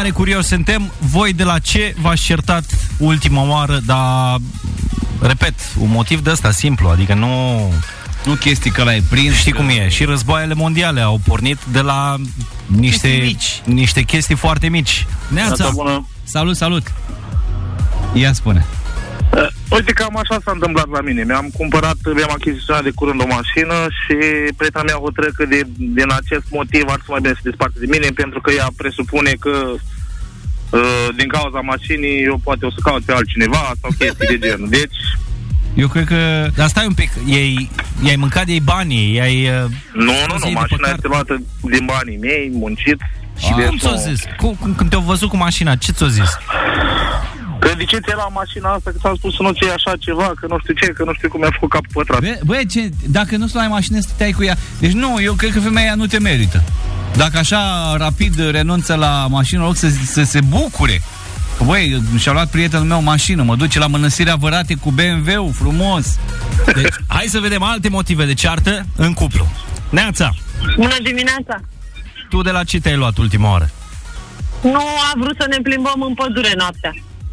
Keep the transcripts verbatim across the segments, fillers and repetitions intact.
tare curios suntem. Voi de la ce v-ați certat ultima oară? Dar, repet, un motiv de ăsta simplu. Adică nu... Nu chestii că l-ai prins. Știi că... cum e? Și războaiele mondiale au pornit de la niște, mici. niște chestii foarte mici. Neața. Salut, salut. Ia spune. Uh, uite, cam așa s-a întâmplat la mine. Mi-am cumpărat, mi-am achiziționat de curând o mașină și prietena mea hotărât că de, din acest motiv ar fi mai bine să desparte de mine, pentru că ea presupune că uh, din cauza mașinii eu poate o să caut pe altcineva sau chestii de genul. Deci... Eu cred că... Dar stai un pic, i-ai, i-ai mâncat de ei banii, i-ai... Uh, nu, nu, nu, mașina este luată din banii mei, muncit. Și cum ți-o zis? Cum, cum, când te-au văzut cu mașina, ce ți-o zis? Că de ce ți-ai la mașina asta, că ți-am spus să nu ți-ai așa ceva, că nu știu ce, că nu știu cum mi-a făcut capul pătrat. Bă, bă, ce, dacă nu stai la mașină, stăteai cu ea. Deci nu, eu cred că femeia nu te merită. Dacă așa rapid renunță la mașină, în loc să, să se bucure. Băi, și-a luat prietenul meu mașină, mă duce la Mănăstirea Vărate cu B M W-ul, frumos. Deci, hai să vedem alte motive de ceartă în cuplu. Neața! Bună dimineața! Tu de la ce te-ai luat ultima oară? Nu a vrut să ne plimbăm în pădure noaptea.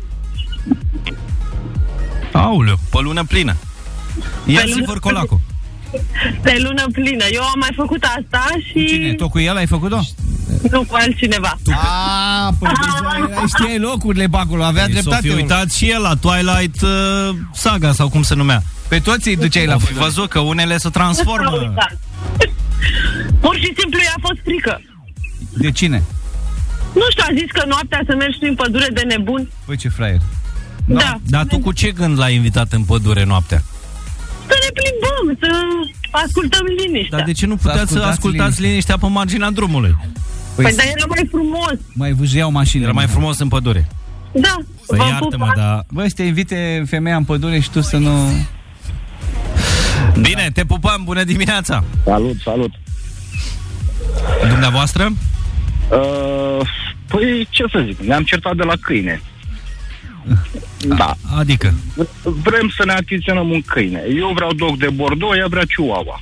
Aoleu, pe lună plină. Ia zi vârcolacu. Pe lună plină. Eu am mai făcut asta și... Cine? Tot cu el ai făcut-o? Nu, cu altcineva. Aaa, păi deja știai locurile pe acolo, avea Ei, dreptate. S-o fi uitat și el la Twilight uh, Saga, sau cum se numea. Pe toți îi duceai la pădure. Văzut că unele se transformă. Pur și simplu i-a fost frică. De cine? Nu știu, a zis că noaptea să mergi în pădure de nebun. Păi ce fraier. No. Da. Dar tu cu ce gând l-ai invitat în pădure noaptea? Să ne plimbăm, să ascultăm liniștea. Dar de ce nu puteți să ascultați, ascultați liniștea. liniștea pe marginea drumului? Păi, păi dar era mai frumos. Mai vâjeau mașini. Era mai frumos în pădure. Da. Păi iartă-mă, dar... Băi, să te invite femeia în pădure și tu să nu... Bine, te pupăm, bună dimineața. Salut, salut. Dumneavoastră? Uh, păi, ce să zic, ne-am certat de la câine. Da. Adică? Vrem să ne achiziționăm un câine. Eu vreau dog de Bordeaux, ea vrea Chihuahua.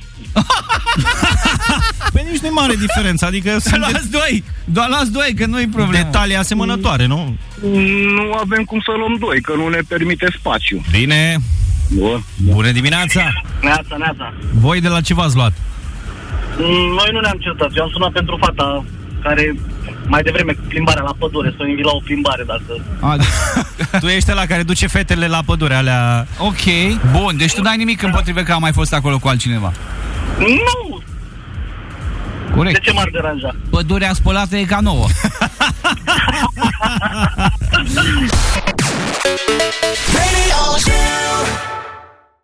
Păi nici nu e mare diferență, adică sunt luați de... doi, doar luați doi, că nu e problemă. Detalii asemănătoare, nu? Nu avem cum să luăm doi, că nu ne permite spațiu. Bine. Bun. Bună dimineața. Neața, neața. Voi de la ce v-ați luat? Noi nu ne-am certat, eu am sunat pentru fata care mai devreme plimbarea la pădure, să o invit la o plimbare dacă... A, tu ești ăla care duce fetele la pădure, alea... Ok, bun, deci tu n-ai nimic împotrivă că am mai fost acolo cu altcineva. Nu! Corect. De ce m-ar deranja? Pădurea spălată e ca nouă.